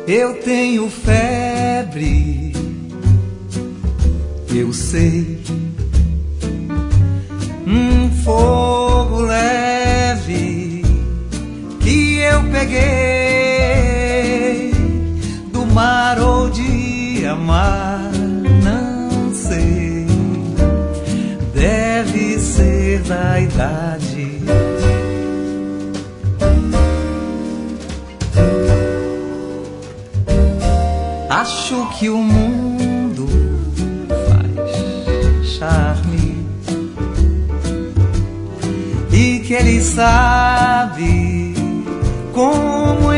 Eu tenho febre, eu sei, um fogo leve que eu peguei do mar ou de amar, não sei, deve ser da idade. Acho que o mundo faz charme e que ele sabe como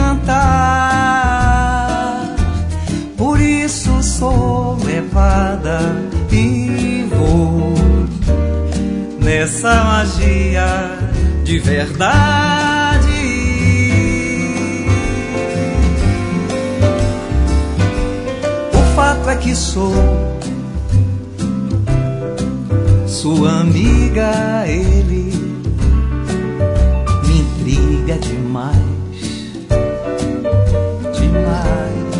encantar. Por isso sou levada e vou nessa magia de verdade. O fato é que sou sua amiga, ele me intriga demais, demais.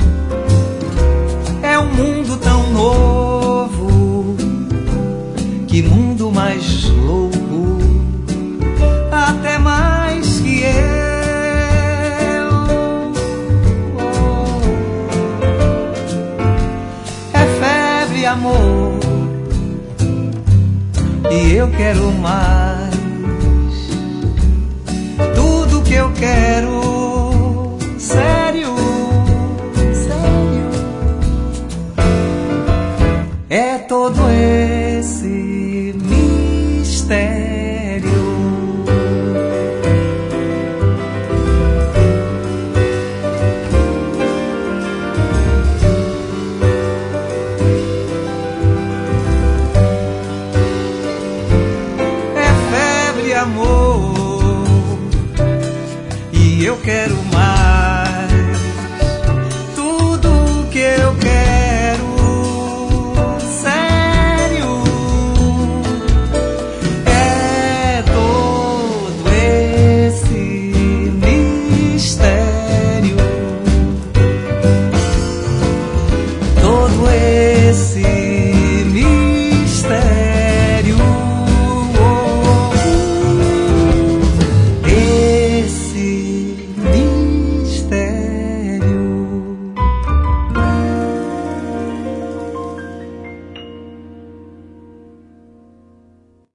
É um mundo tão novo, que mundo mais louco, até mais que eu. É febre, amor, e eu quero mais. Tudo que eu quero, sério, sério, é todo esse mistério. É febre, amor, e eu quero mais. Tudo que eu quero.